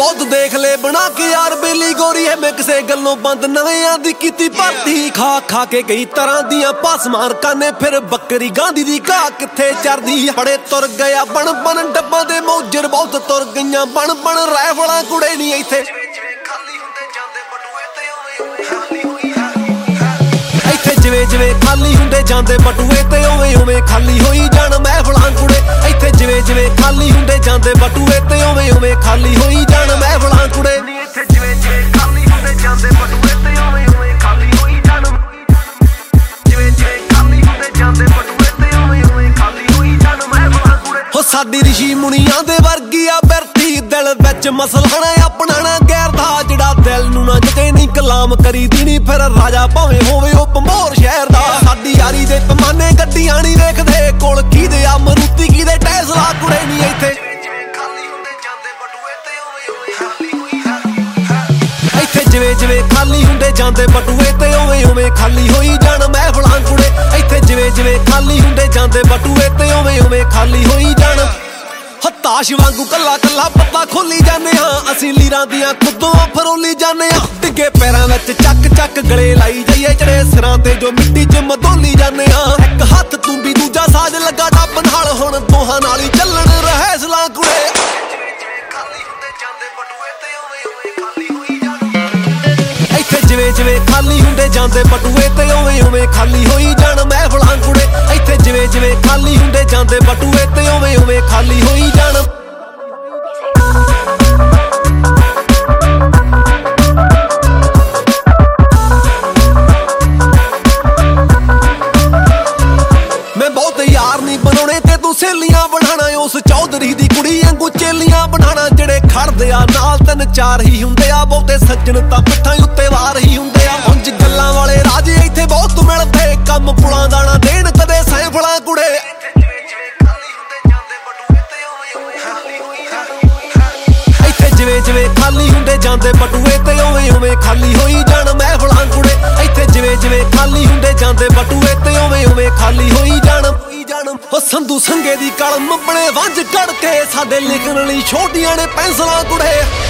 बहुत देख ले बना के यार बेली गोरी है मैं किसे गलों बंद नवियां दी कीती भर्ती खा खा के कई तरह दियां पास मार काने फिर बकरी गांधी दी घाह किथे चरदी बड़े तुर गया बन बन डब्बा दे मौजर बहुत तुर गईयां बन बन राइफलां कुड़े नहीं इत्थे जिवें जिवें खाली हुंदे जांदे बटूए ते उवें उवें खाली होई जाण महफिलां कुड़े इत्थे जिवें जिवें खाली हुंदे जांदे बटूए ते उवें उवें खाली होई जाण महफिलां कुड़े इत्थे जिवें जिवें खाली हुंदे जांदे बटूए ते उवें उवें खाली होई जाण जिवें जिवें खाली हुंदे जांदे बटूए ते उवें उवें खाली होई जाण महफिलां कुड़े हो साडी ऋषि मुनियां दे वर्गी आ बिरती दिल विच मसलाना अपनाना गैर दा जिहड़ा दिल नूं ना जते नहीं कलाम करी दी फिर राजा भावें होवे ओ भंबोर शहर दा साडी यारी दे पैमाने गड्डियां नहीं वेखदे कोल कीदे आ मरूती कीदे टैसला कुड़े नहीं इत्थे जिवें जिवें खाली हुंदे जांदे बटूए ते उवें उवें खाली होई जाण महफिलां कुड़े इत्थे जिवें जिवें खाली हुंदे जांदे बटूए ते उवें उवें खाली होई जाण ताश वांगू कला कला पत्ता खोली जाने हाँ असीं लीरां दियां खुदों फरोली जाने हाँ डिगे पैरां विच चक चक गले लाई जाइए चढ़े सिरां ते जो मिट्टी च मधोली जाने हाँ एक हत्थ तूंबी दूजा साज लगा डब नाल हुण दोहां नाल ही चलण रहैसलां कुड़े इत्थे जिवें जिवें खाली हुंदे जांदे बटूए ते उवें उवें खाली होई जाण महफिलां कुड़े इत्थे जिवें जिवें खाली हुंदे जांदे बटूए ते उवें उवें खाली होई जाण मैं बहुत यार नहीं बनाने ते तू सहेलियां बनाना उस चौधरी दी कुड़ी वांगू चेलियां बनाना जेड़े खड़दे आ नाल तीन चार ही हुंदे आ बहुते सज्जन तां पिट्ठां उत्ते वार ही हुंदे आ उंज गल्लां वाले राजे इत्थे बहुत मिलदे कम पुलां दा ना देण कदे सैफलां कुड़े इत्थे जिवें जिवें खाली हुंदे जांदे बटूए ते उवें उवें खाली होई जाण महफिलां कुड़े इत्थे जिवें जिवें खाली हुंदे जांदे बटूए ते उवें उवें खाली होई जाण ओ संधू संगे दी कलम बणे वंज कड़ के साडे लिखण लई छोटियां ने पेंसिलां कुड़े